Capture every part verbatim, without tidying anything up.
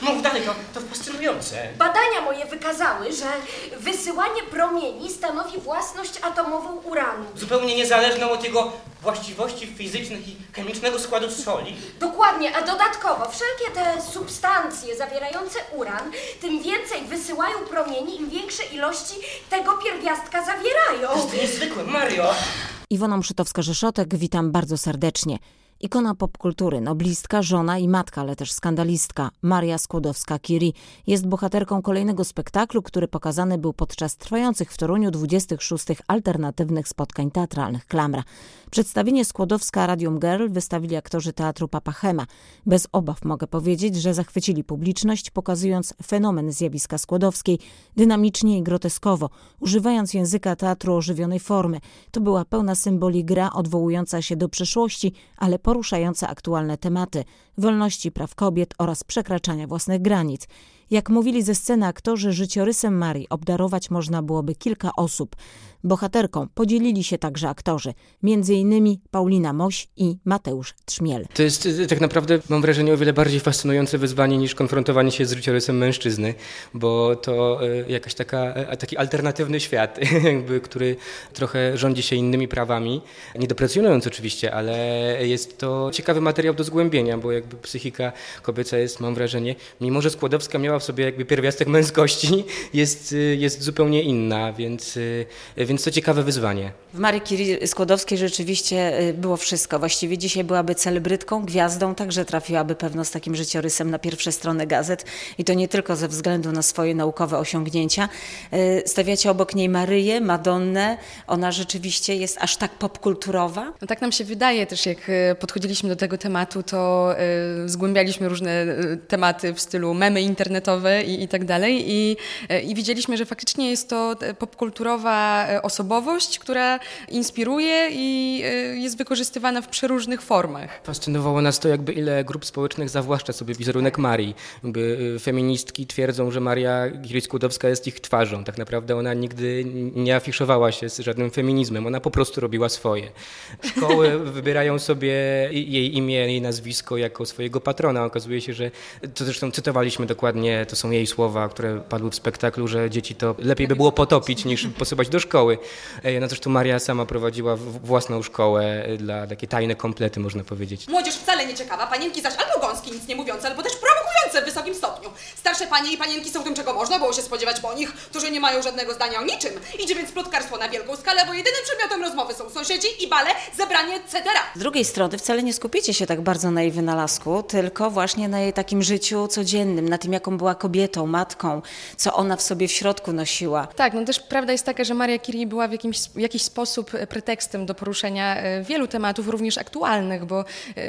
Mów dalej, to, to fascynujące. Badania moje wykazały, że wysyłanie promieni stanowi własność atomową uranu. Zupełnie niezależną od jego właściwości fizycznych i chemicznego składu soli. Dokładnie, a dodatkowo wszelkie te substancje zawierające uran, tym więcej wysyłają promieni, im większe ilości tego pierwiastka zawierają. To jest niezwykłe, Mario. Iwona Mszytowska-Rzeszotek, witam bardzo serdecznie. Ikona popkultury, noblistka, żona i matka, ale też skandalistka, Maria Skłodowska-Curie jest bohaterką kolejnego spektaklu, który pokazany był podczas trwających w Toruniu dwudziestych szóstych alternatywnych spotkań teatralnych Klamra. Przedstawienie Skłodowska Radium Girl wystawili aktorzy Teatru Papachema. Bez obaw mogę powiedzieć, że zachwycili publiczność, pokazując fenomen zjawiska Skłodowskiej dynamicznie i groteskowo, używając języka teatru ożywionej formy. To była pełna symboli gra odwołująca się do przeszłości, ale poruszająca aktualne tematy wolności, praw kobiet oraz przekraczania własnych granic. Jak mówili ze sceny aktorzy, życiorysem Marii obdarować można byłoby kilka osób. Bohaterką podzielili się także aktorzy, między innymi Paulina Moś i Mateusz Trzmiel. To jest tak naprawdę, mam wrażenie, o wiele bardziej fascynujące wyzwanie niż konfrontowanie się z życiorysem mężczyzny, bo to jakaś taka, taki alternatywny świat, jakby, który trochę rządzi się innymi prawami, nie deprecjonując oczywiście, ale jest to ciekawy materiał do zgłębienia, bo jakby psychika kobieca jest, mam wrażenie, mimo że Skłodowska miała w sobie jakby pierwiastek męskości, jest, jest zupełnie inna, więc Więc to ciekawe wyzwanie. W Marii Curie Skłodowskiej rzeczywiście było wszystko. Właściwie dzisiaj byłaby celebrytką, gwiazdą, także trafiłaby pewno z takim życiorysem na pierwsze strony gazet. I to nie tylko ze względu na swoje naukowe osiągnięcia. Stawiacie obok niej Maryję, Madonnę. Ona rzeczywiście jest aż tak popkulturowa. No tak nam się wydaje też, jak podchodziliśmy do tego tematu, to y, zgłębialiśmy różne y, tematy w stylu memy internetowe i, i tak dalej. I, y, I widzieliśmy, że faktycznie jest to popkulturowa osobowość, która inspiruje i jest wykorzystywana w przeróżnych formach. Fascynowało nas to, jakby ile grup społecznych zawłaszcza sobie wizerunek Marii. Jakby feministki twierdzą, że Maria Curie Skłodowska jest ich twarzą. Tak naprawdę ona nigdy nie afiszowała się z żadnym feminizmem. Ona po prostu robiła swoje. Szkoły wybierają sobie jej imię, jej nazwisko jako swojego patrona. Okazuje się, że to zresztą cytowaliśmy dokładnie, to są jej słowa, które padły w spektaklu, że dzieci to lepiej by było potopić niż posypać do szkoły. No zresztą Maria sama prowadziła własną szkołę dla takie tajne komplety, można powiedzieć. Młodzież wcale nie ciekawa, panienki zaś albo gąski, nic nie mówiące, albo też prowokujące w wysokim stopniu. Starsze panie i panienki są tym, czego można było się spodziewać po nich, którzy nie mają żadnego zdania o niczym. Idzie więc plotkarstwo na wielką skalę, bo jedynym przedmiotem rozmowy są sąsiedzi i bale, zebranie, et cetera. Z drugiej strony wcale nie skupicie się tak bardzo na jej wynalazku, tylko właśnie na jej takim życiu codziennym, na tym, jaką była kobietą, matką, co ona w sobie w środku nosiła. Tak, no też prawda jest taka, że Maria Curie była w jakimś, w jakiś sposób pretekstem do poruszenia wielu tematów, również aktualnych, bo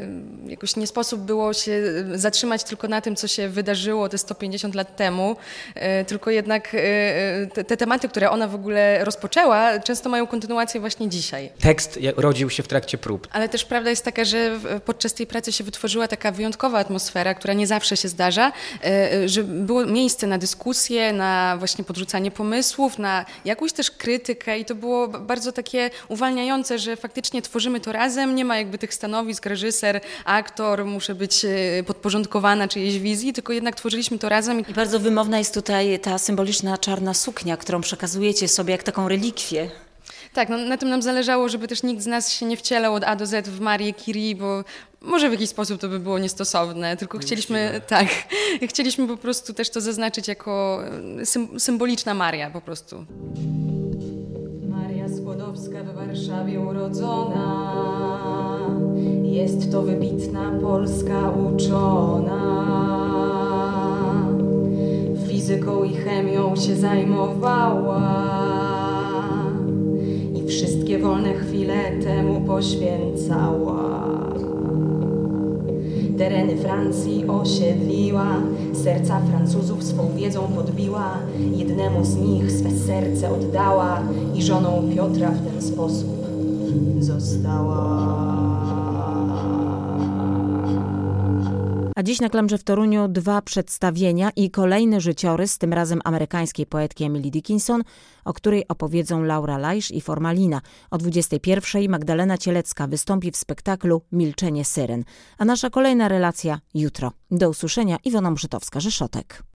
jakoś nie sposób było się zatrzymać tylko na tym, co się wydarzyło te sto pięćdziesiąt lat temu, tylko jednak te, te tematy, które ona w ogóle rozpoczęła, często mają kontynuację właśnie dzisiaj. Tekst rodził się w trakcie prób. Ale też prawda jest taka, że podczas tej pracy się wytworzyła taka wyjątkowa atmosfera, która nie zawsze się zdarza, że było miejsce na dyskusję, na właśnie podrzucanie pomysłów, na jakąś też krytykę i to było bardzo takie uwalniające, że faktycznie tworzymy to razem, nie ma jakby tych stanowisk, reżyser, aktor, muszę być podporządkowana czyjejś wizji, tylko jednak tworzyliśmy to razem. I bardzo wymowna jest tutaj ta symboliczna czarna suknia, którą przekazujecie sobie jak taką relikwię. Tak, no, na tym nam zależało, żeby też nikt z nas się nie wcielał od A do Z w Marię Curie, bo może w jakiś sposób to by było niestosowne, tylko chcieliśmy, tak, chcieliśmy po prostu też to zaznaczyć jako sym, symboliczna Maria po prostu. Maria Skłodowska w Warszawie urodzona, jest to wybitna polska uczona. Fizyką i chemią się zajmowała i wszystkie wolne chwile temu poświęcała. Tereny Francji osiedliła, serca Francuzów swą wiedzą podbiła, jednemu z nich swe serce oddała i żoną Piotra w ten sposób została. A dziś na Klamrze w Toruniu dwa przedstawienia i kolejny życiorys, tym razem amerykańskiej poetki Emily Dickinson, o której opowiedzą Laura Lajsz i Formalina. O dwudziestej pierwszej Magdalena Cielecka wystąpi w spektaklu Milczenie syren. A nasza kolejna relacja jutro. Do usłyszenia. Iwona Mrzytowska-Rzeszotek.